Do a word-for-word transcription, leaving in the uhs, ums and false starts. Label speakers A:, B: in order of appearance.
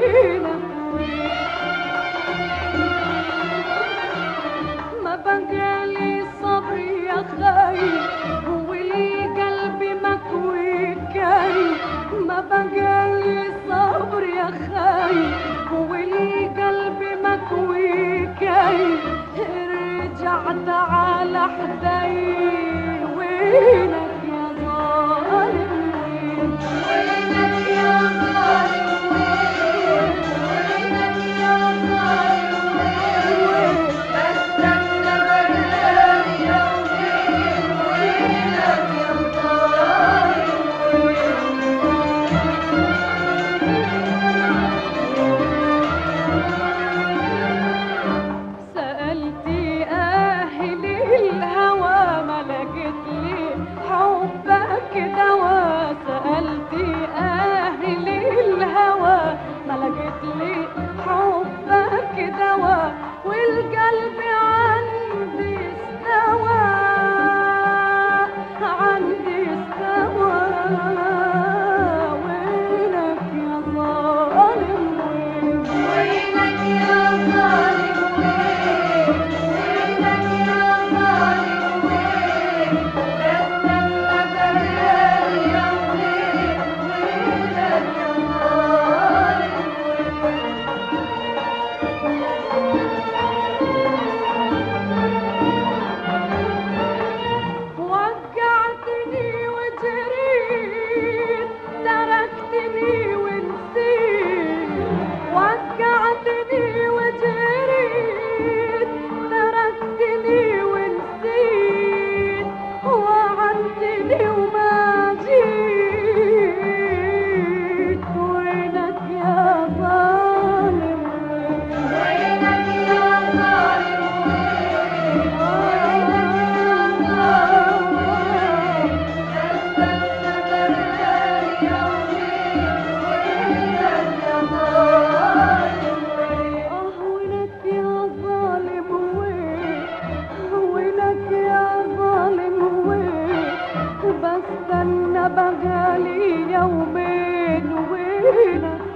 A: وينك ما بقالي صبر يا خاين والقلب مكوي كاين ما بقالي صبر يا خاين والقلب مكوي كاين ارجع تعال حداي وينك يا ظالم وينك يا ظالم وينك يا ظالم بستنى بقالي يومين وينك يا ظالم سألتي أهل الهوى ما لقيت لي حبك دوا سألتي أهل الهوى ما لقيت لي حبك دوا والقلب عندي استوى عندي استوى وينك يا ظالم وينك يا ظالم وينك يا ظالم بستنى بقالي يومين وينك يا ظالم وقعتني وجريت تركتني ونسيت وقعتني وجريت تركتني ونسيت وعدتني وما جيت وينك يا ظالم وينك يا ظالم بستنى بقالي يومين وينك